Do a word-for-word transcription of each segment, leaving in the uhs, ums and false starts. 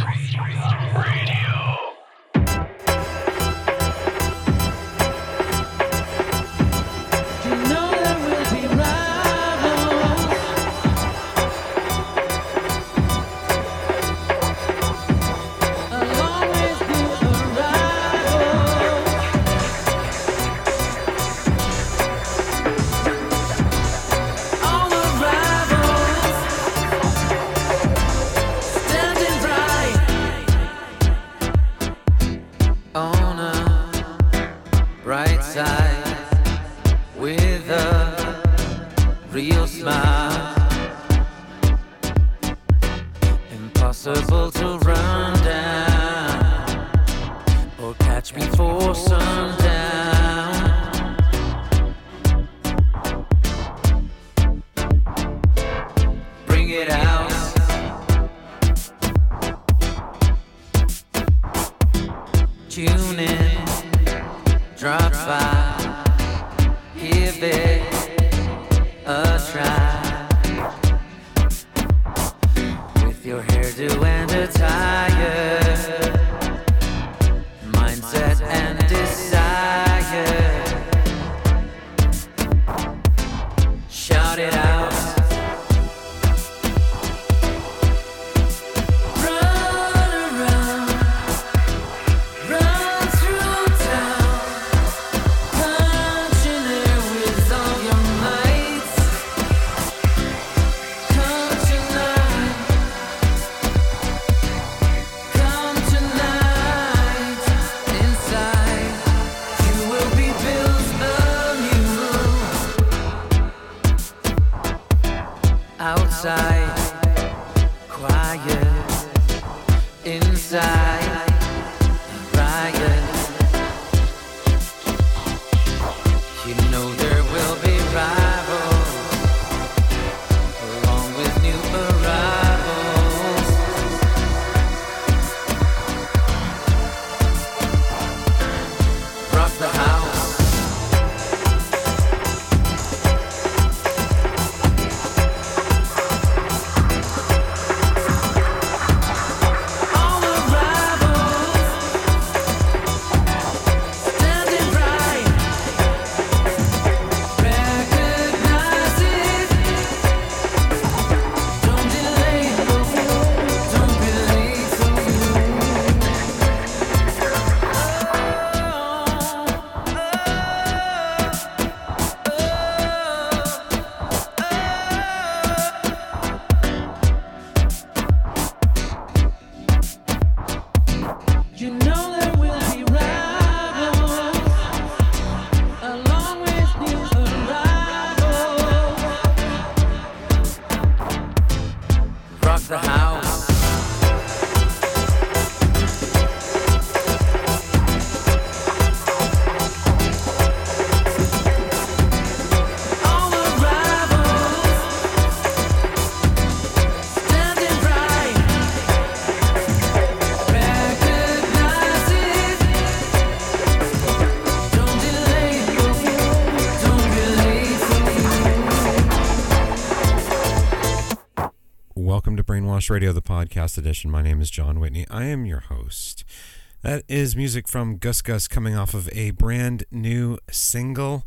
Radio, the podcast edition. My name is John Whitney. I am your host. That is music from Gus Gus coming off of a brand new single.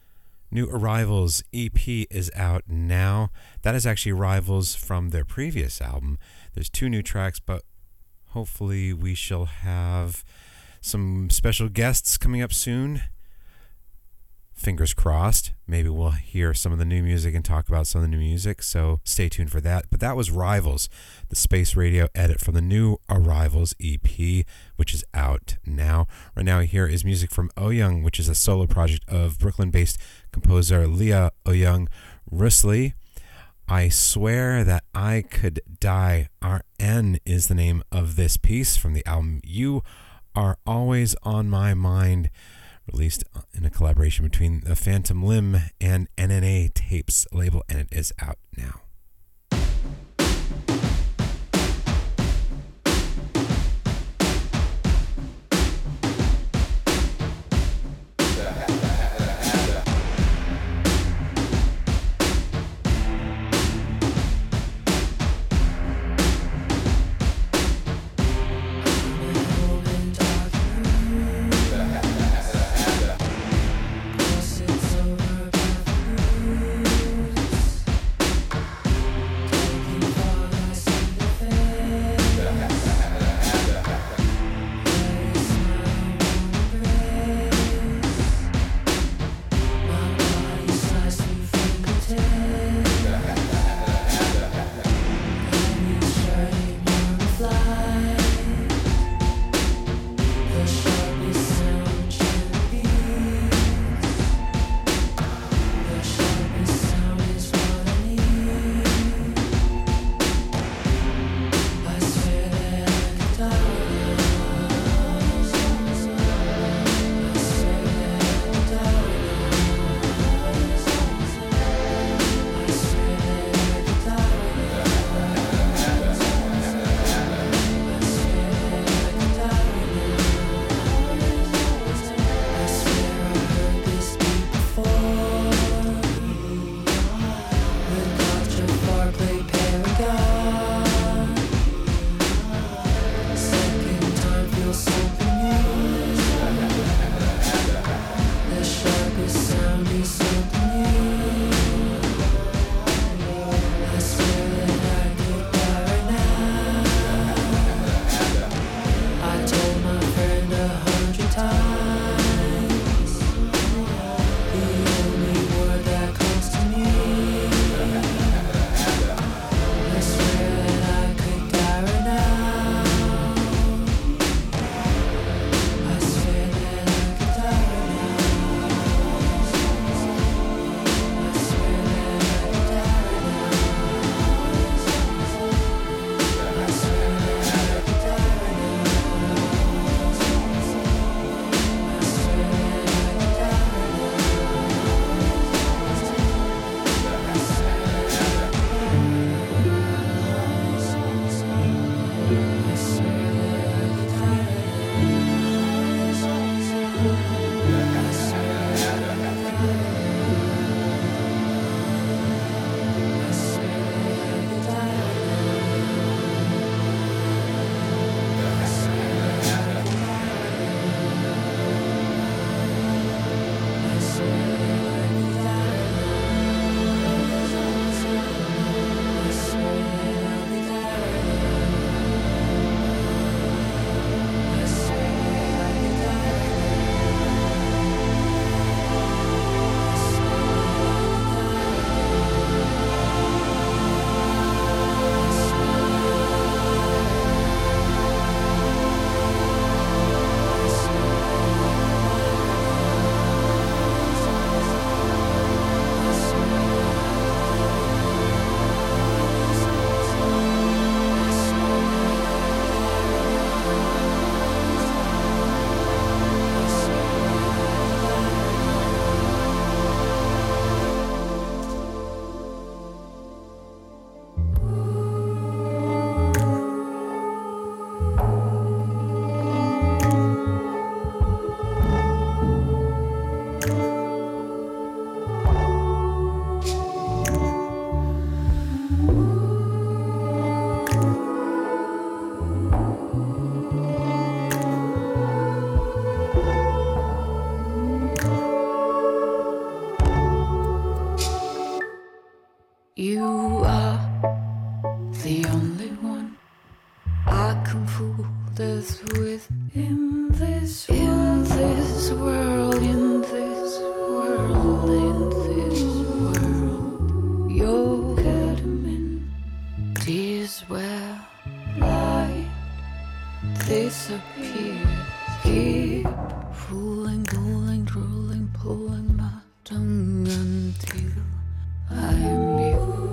New Arrivals E P is out now. That is actually Arrivals from their previous album. There's two new tracks, but hopefully we shall have some special guests coming up soon. Fingers crossed. Maybe we'll hear some of the new music and talk about some of the new music, so stay tuned for that. But that was Rivals, the Space Radio edit from the new Arrivals E P, which is out now. Right now here is music from Oyoung, which is a solo project of Brooklyn-based composer Leah Oyoung Rusley. I Swear That I Could Die. R N is the name of this piece from the album You Are Always On My Mind, released in a collaboration between the Phantom Limb and N N A Tapes label, and it is out now. anyone. I can fool death with in this in this world, in this world, in this world. Your ketamine is where light disappears. Keep fooling, fooling, drooling, pulling my tongue until I am you.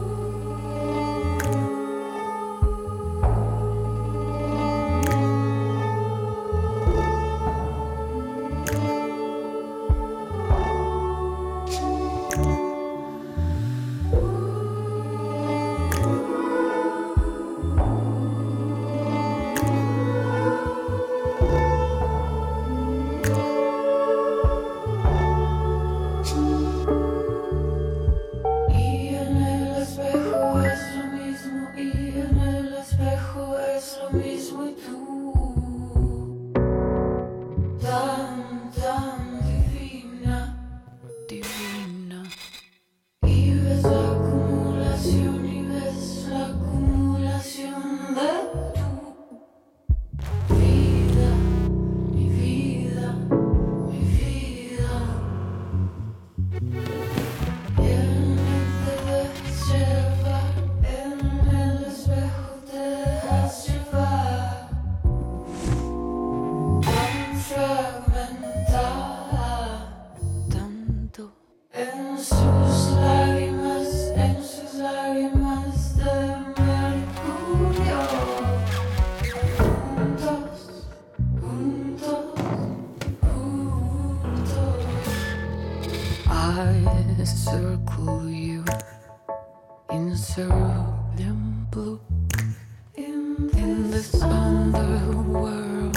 I circle you in cerulean blue in this underworld,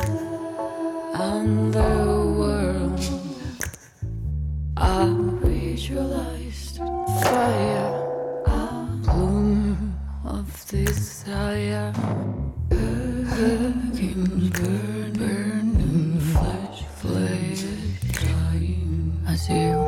underworld. I visualized fire, a bloom of desire, hurricanes burn, burning flesh, flesh, dying as you.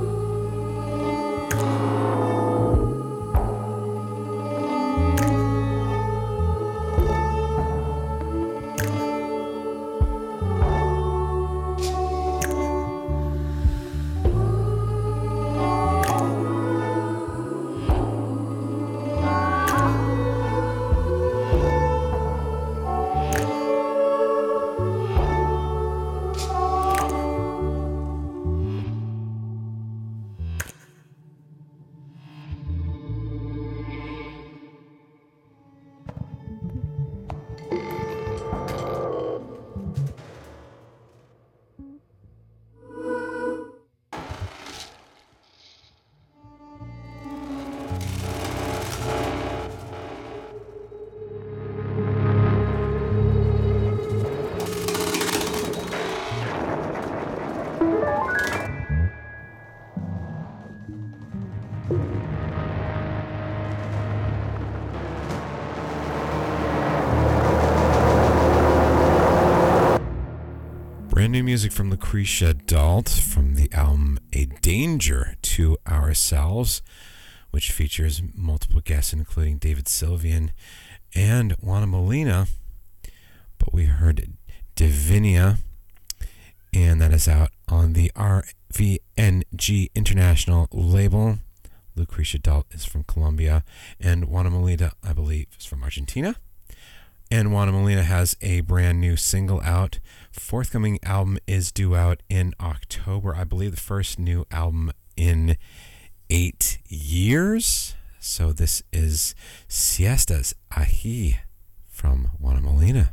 Brand new music from Lucretia Dalt from the album A Danger to Ourselves, which features multiple guests including David Sylvian and Juana Molina. But we heard Divinia, and that is out on the R V N G International label. Lucretia Dalt is from Colombia, and Juana Molina, I believe, is from Argentina. And Juana Molina has a brand new single out. Forthcoming album is due out in October. I believe the first new album in eight years. So this is Siestas Ají from Juana Molina.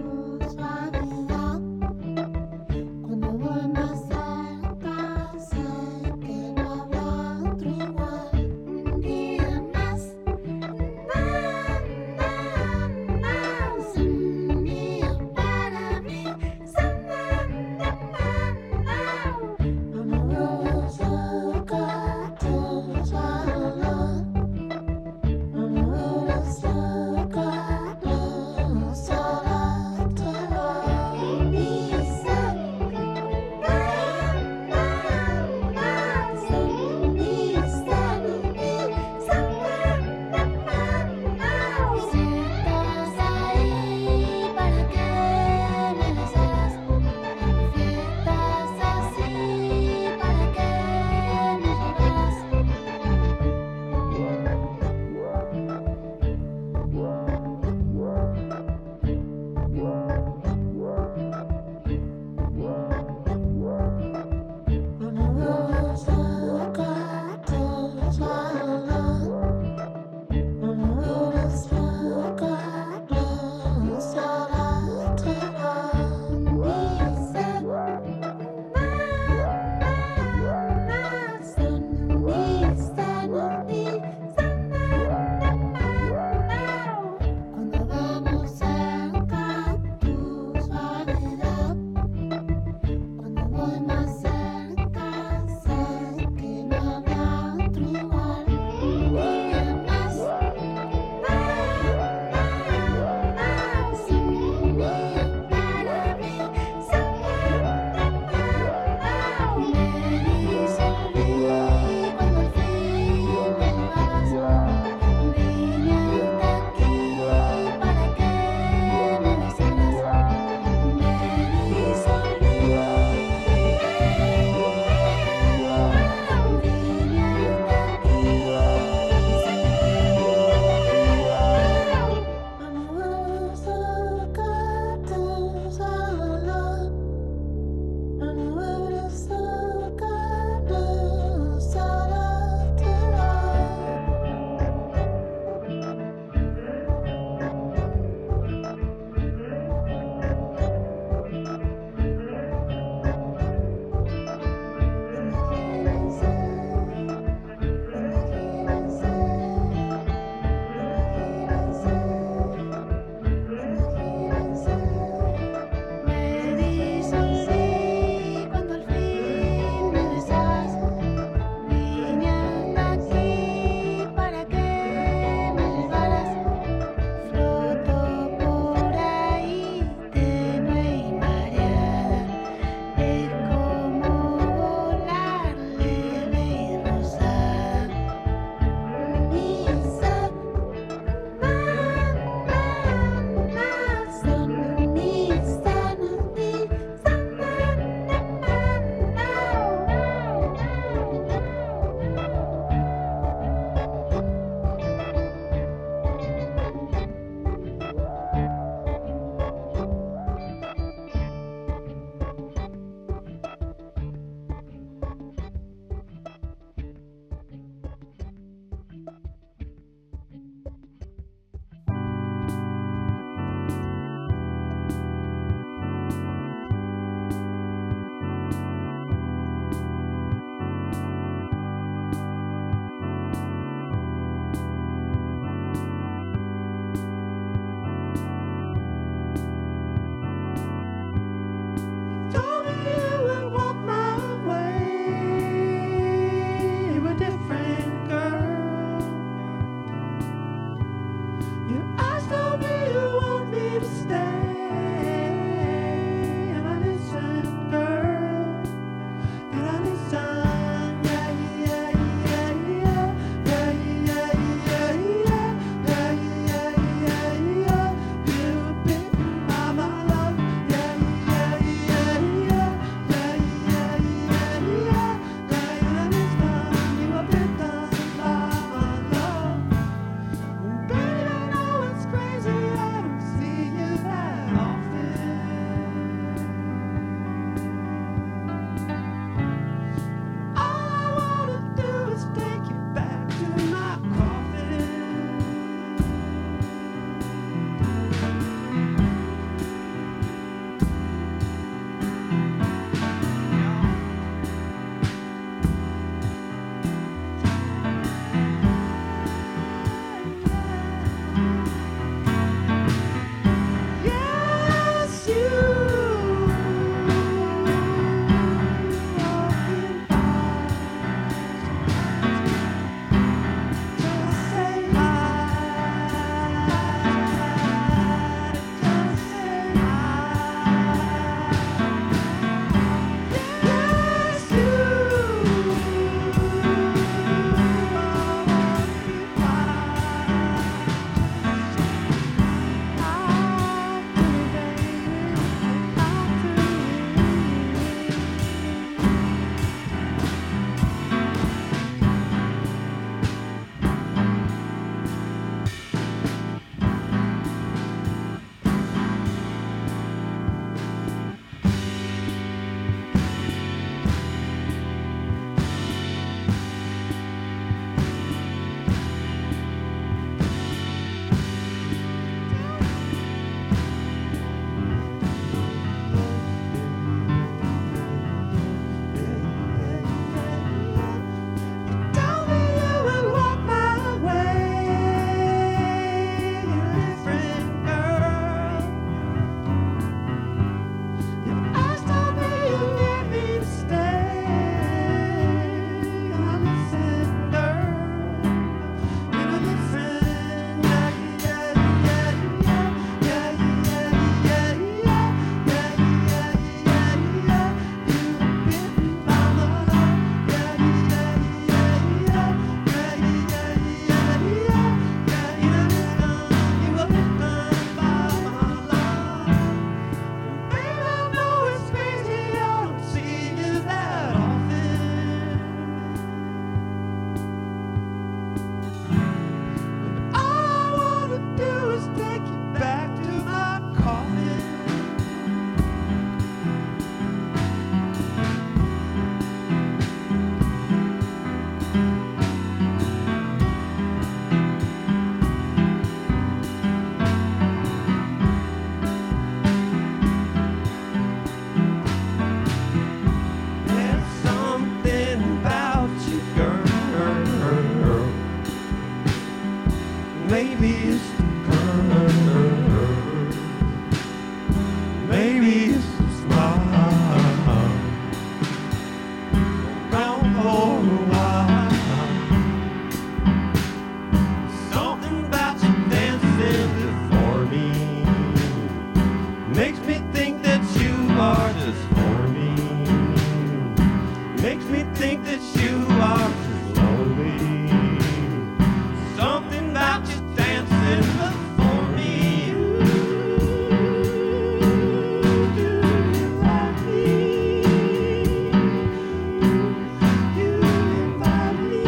Cuando voy más cerca, far too lonely. Something about you dancing before me. Ooh, do you love me? You invite me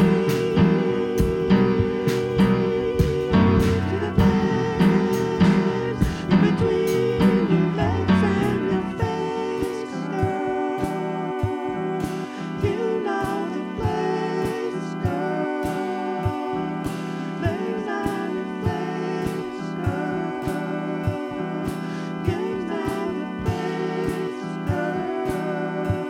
to the place in between your legs and your face, girl. You know the place, girl. Legs on your face, girl. Games on your face, girl.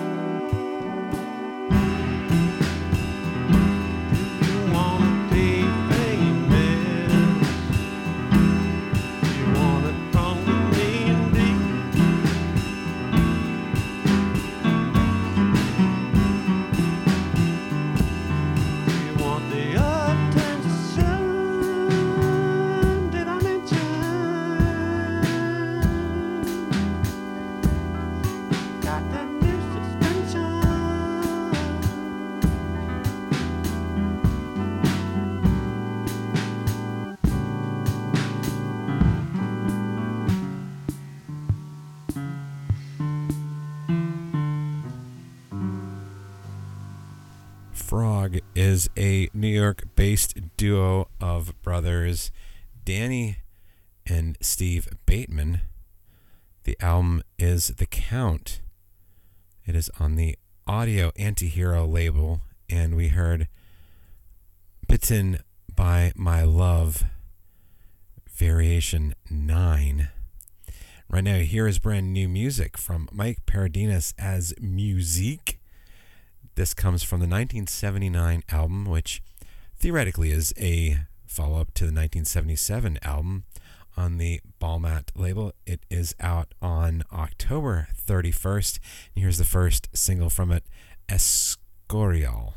You wanna be famous? You wanna come with me and be? You want the attention? Did I mention? Got that new suspension. Frog is a New York-based duo of brothers Danny and Steve Bateman. The album is The Count. It is on the Audio Antihero label, and we heard Bitten by My Love, Variation nine. Right now, here is brand new music from Mike Paradinas as Musique. This comes from the nineteen seventy-nine album, which theoretically is a follow-up to the nineteen seventy-seven album on the Ballmat label. It is out on October thirty-first, and here's the first single from it, Escorial.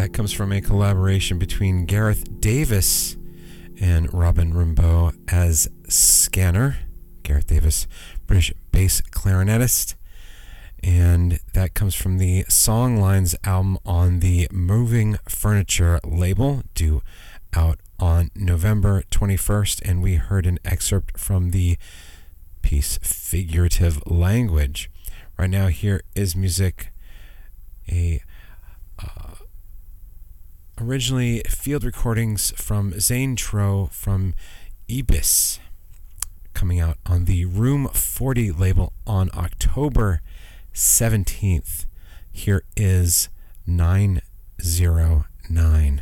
That comes from a collaboration between Gareth Davis and Robin Rimbaud as Scanner. Gareth Davis, British bass clarinetist. And that comes from the Songlines album on the Moving Furniture label, due out on November twenty-first. And we heard an excerpt from the piece Figurative Language. Right now, here is music, a uh, originally field recordings from Zane Tro from Ibis, coming out on the Room forty label on October seventeenth. Here is nine oh nine.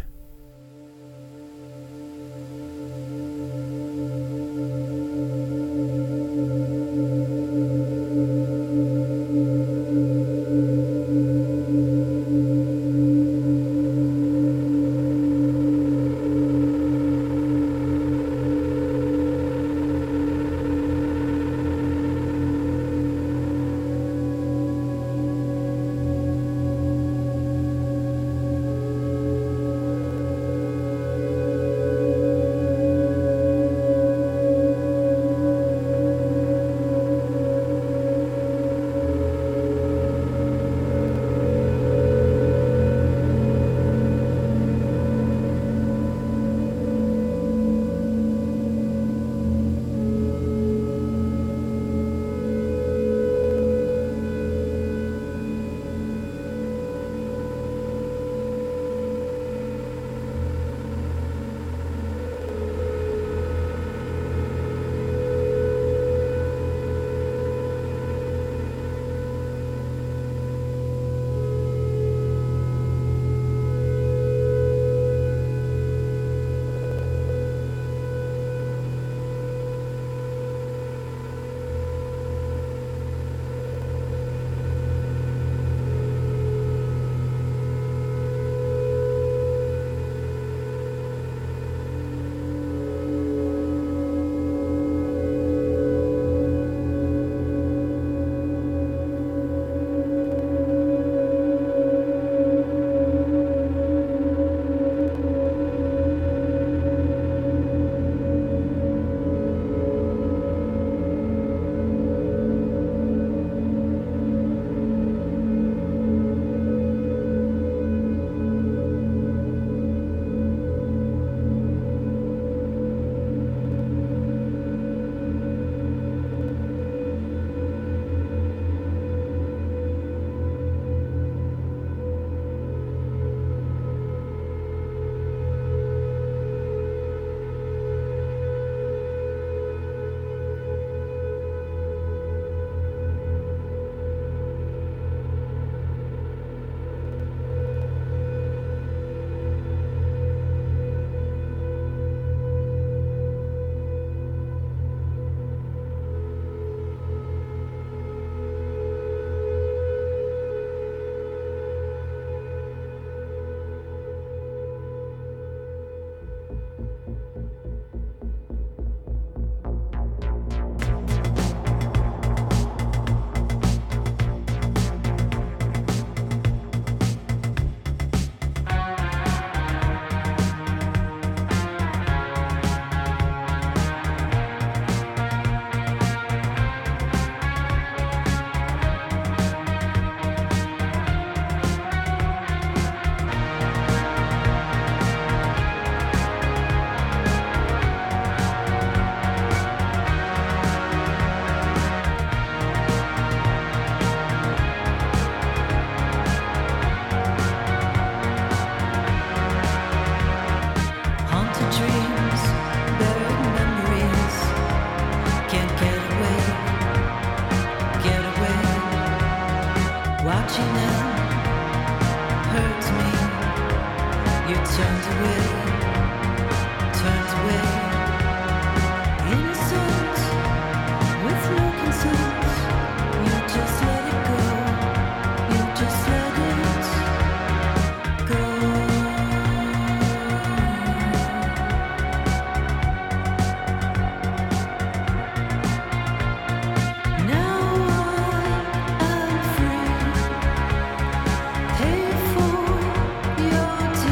Your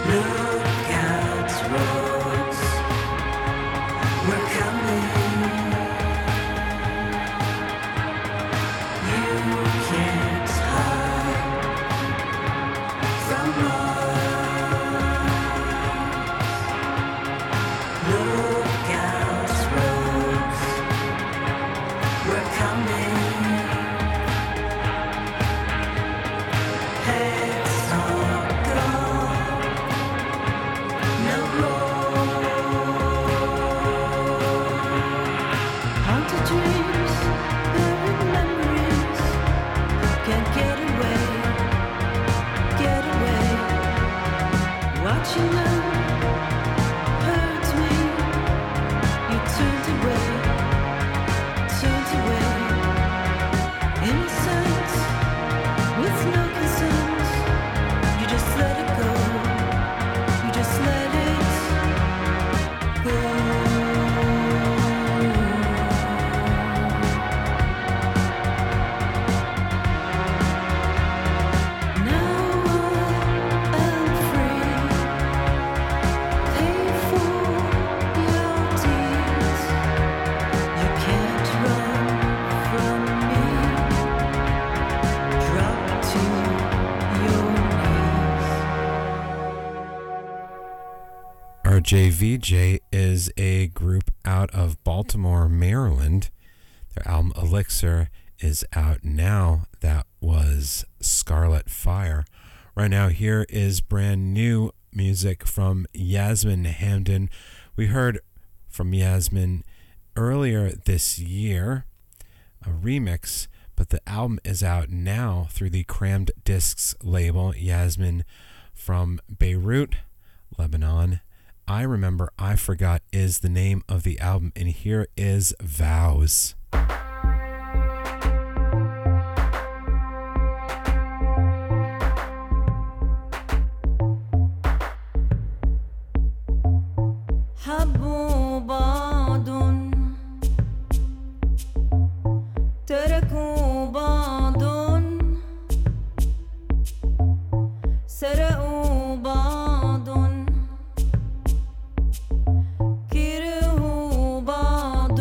J V J is a group out of Baltimore, Maryland. Their album Elixir is out now. That was Scarlet Fire. Right now, here is brand new music from Yasmin Hamdan. We heard from Yasmin earlier this year, a remix, but the album is out now through the Crammed Discs label. Yasmin from Beirut, Lebanon. I Remember, I Forgot is the name of the album, and here is Vows. حبوا بعض تركوا بعض سرقوا بعض كرهوا بعض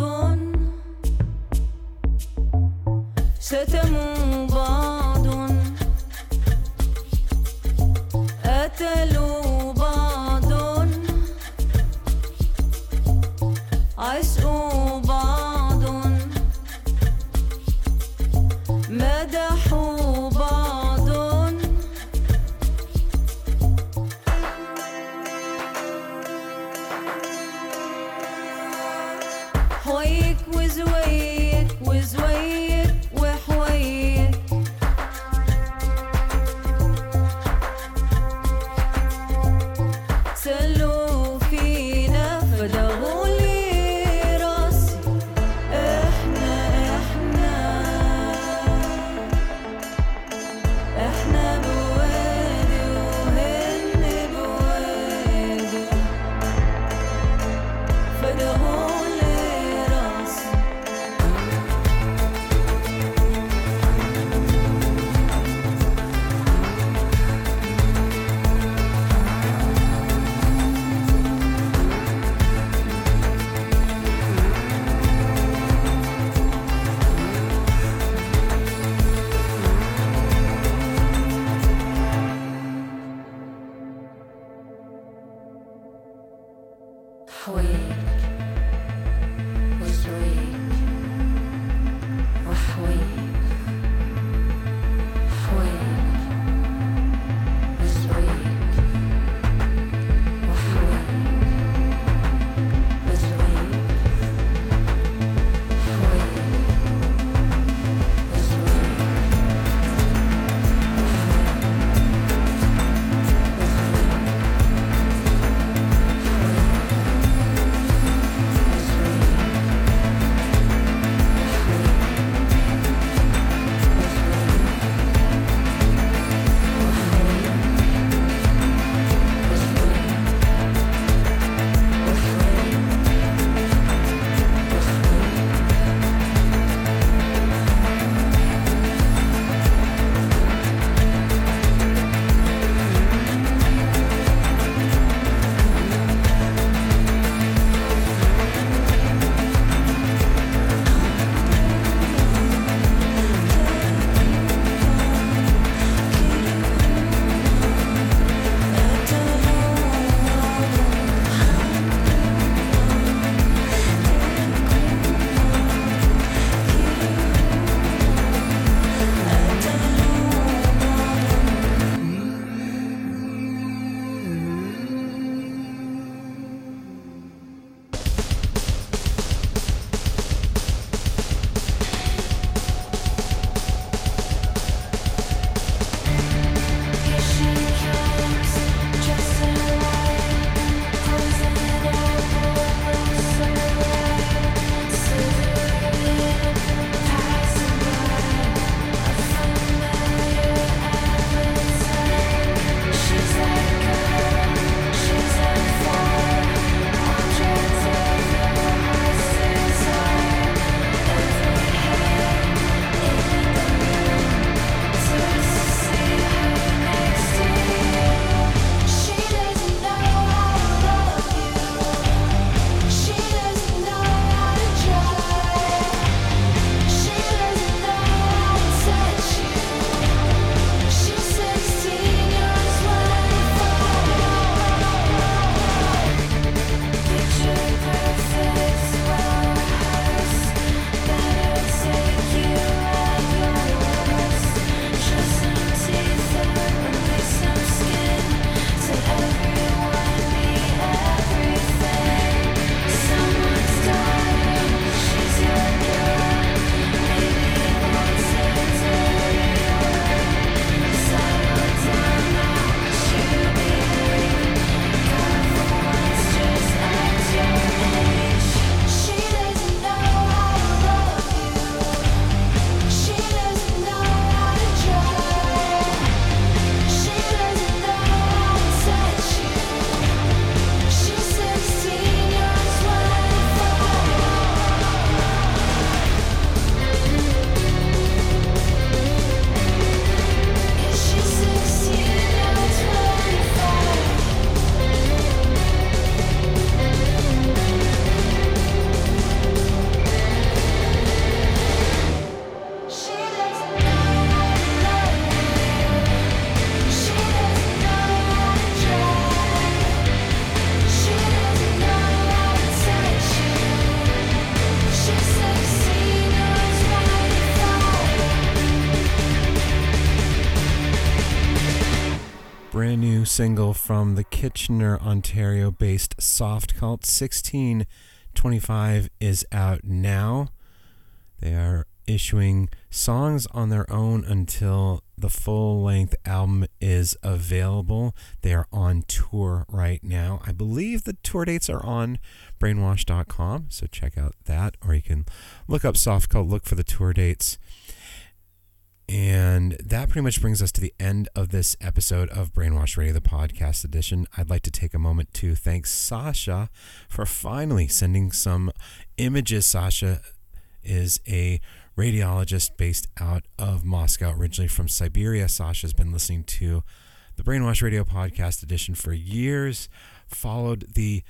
شتموا بعض قتلوا بعض عشقوا بعض مدحوا بعض حويك وزويك وزويك وحويك سلوا فينا فدغوا لي راسي احنا احنا احنا بوادي وهن بوادي فدغوا لي راسي حويك وزويك وحويك حويك وزويك وحويك وزويك حويك وزويك وحويك single from the Kitchener, Ontario-based Soft Cult. sixteen twenty-five is out now. They are issuing songs on their own until the full-length album is available. They are on tour right now. I believe the tour dates are on brainwash dot com, so check out that, or you can look up Soft Cult, look for the tour dates. And that pretty much brings us to the end of this episode of Brainwash Radio, the podcast edition. I'd like to take a moment to thank Sasha for finally sending some images. Sasha is a radiologist based out of Moscow, originally from Siberia. Sasha's been listening to the Brainwash Radio podcast edition for years, followed the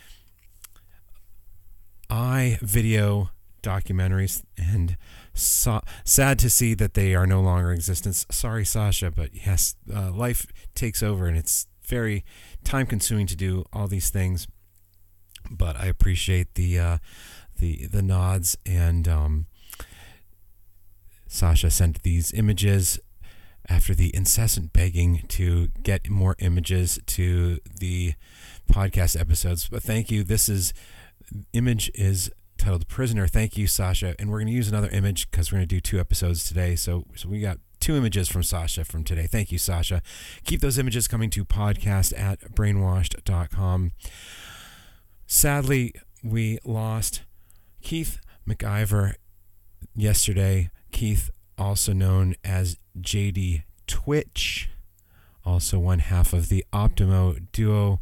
eye video documentaries, and so, sad to see that they are no longer in existence. Sorry, Sasha, but yes, uh, life takes over, and it's very time consuming to do all these things. But I appreciate the uh, the the nods, and um, Sasha sent these images after the incessant begging to get more images to the podcast episodes. But thank you. This is image is titled Prisoner. Thank you, Sasha. And we're going to use another image because we're going to do two episodes today. So, so we got two images from Sasha from today. Thank you, Sasha. Keep those images coming to podcast at brainwashed dot com. Sadly, we lost Keith McIver yesterday. Keith, also known as J D Twitch, also one half of the Optimo duo,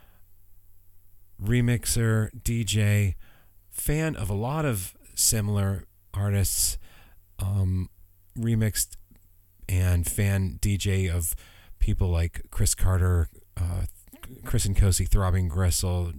remixer, D J, fan of a lot of similar artists, um, remixed and fan D J of people like Chris Carter, uh, Chris and Cozy, Throbbing Gristle,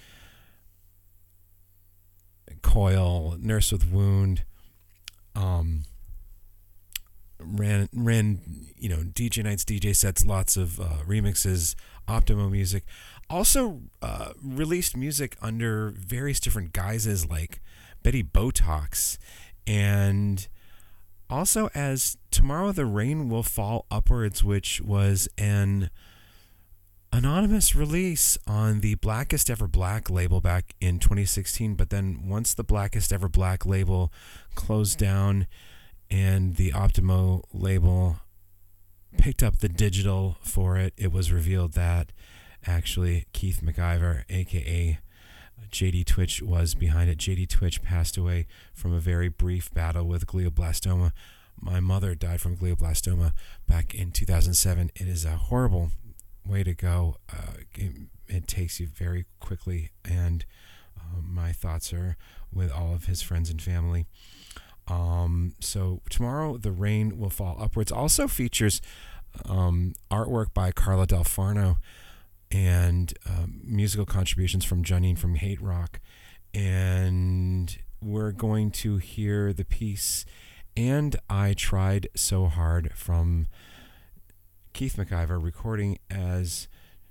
Coil, Nurse with Wound, um, ran ran you know D J nights, D J sets, lots of uh, remixes, Optimo music. Also uh, released music under various different guises like Betty Botox, and also as Tomorrow the Rain Will Fall Upwards, which was an anonymous release on the Blackest Ever Black label back in twenty sixteen. But then once the Blackest Ever Black label closed down and the Optimo label picked up the digital for it, it was revealed that actually Keith McIver, aka J D Twitch, was behind it. J D Twitch passed away from a very brief battle with glioblastoma. My mother died from glioblastoma back in two thousand seven. It is a horrible way to go. Uh, it, it takes you very quickly, and uh, my thoughts are with all of his friends and family. Um, so Tomorrow the Rain Will Fall Upwards also features um, artwork by Carla Del Farno and um, musical contributions from Janine from Hate Rock. And we're going to hear the piece And I Tried So Hard from Keith McIver, recording as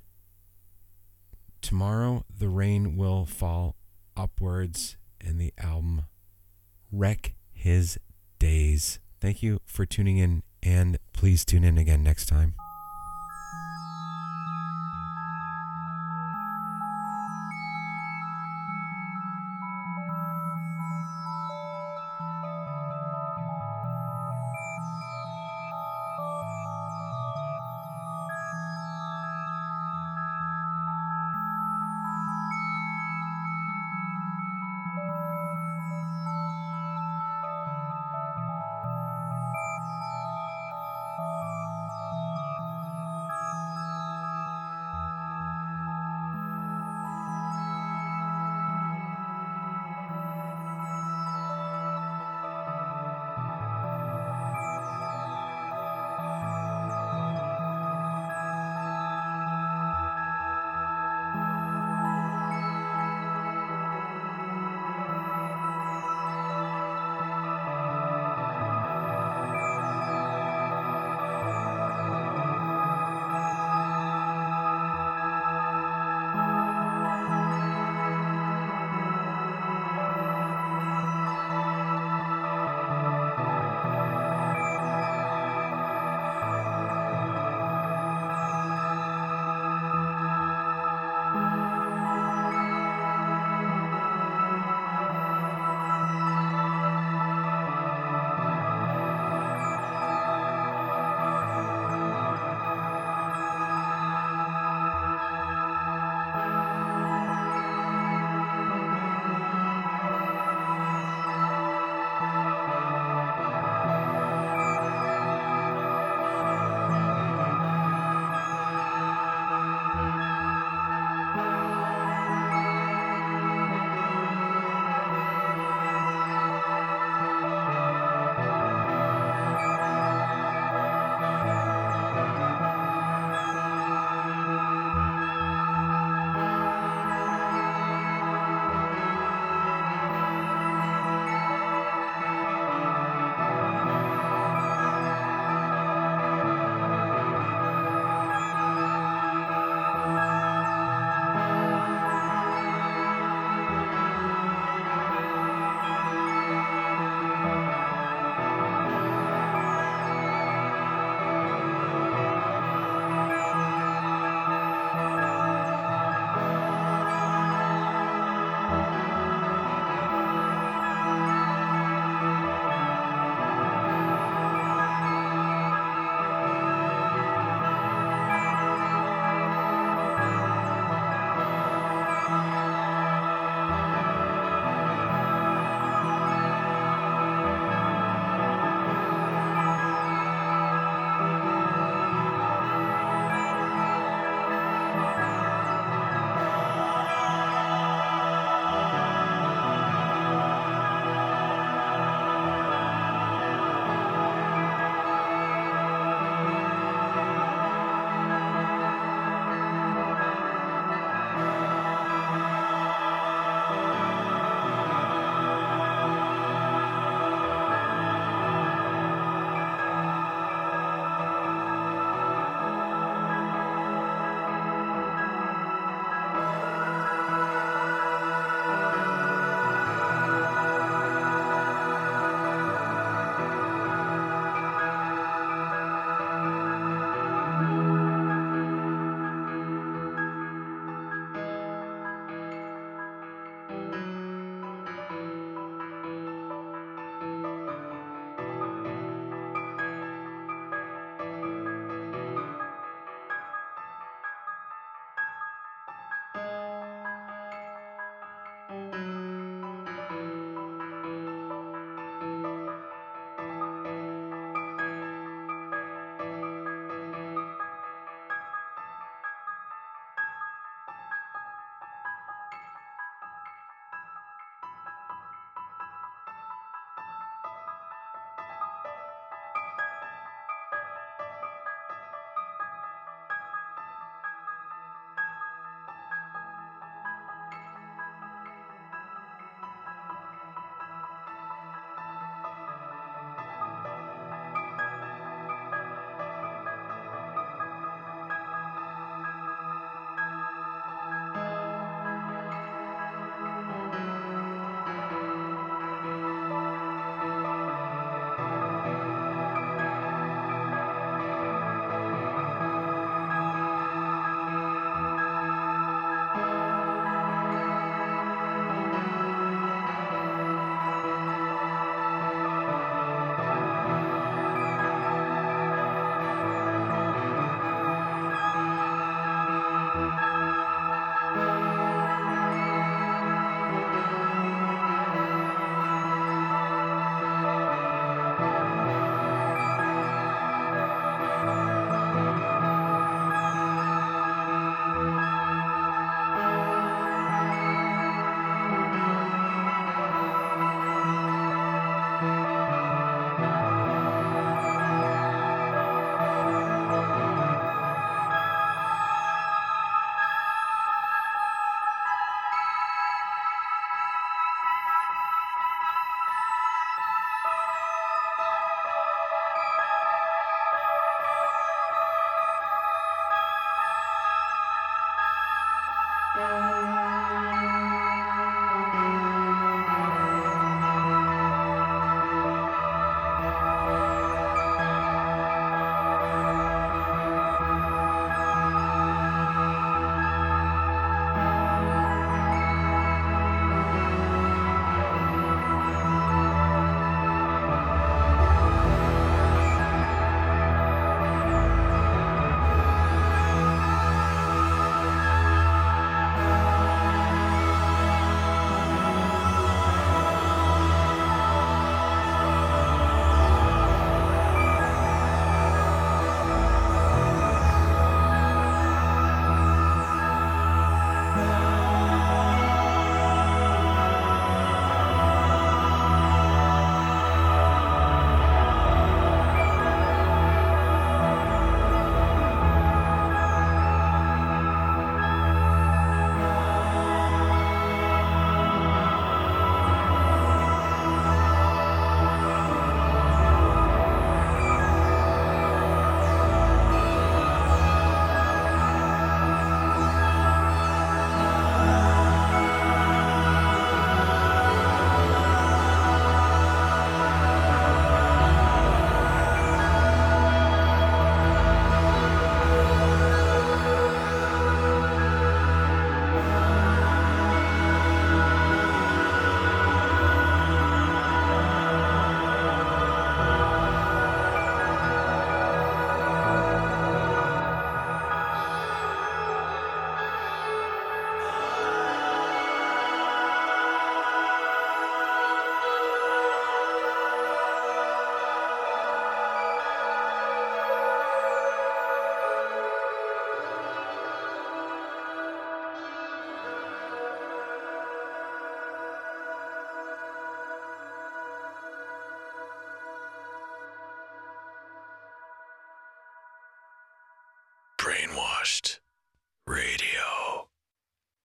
Tomorrow the Rain Will Fall Upwards in the album Wreck His Days. Thank you for tuning in, and please tune in again next time. Thank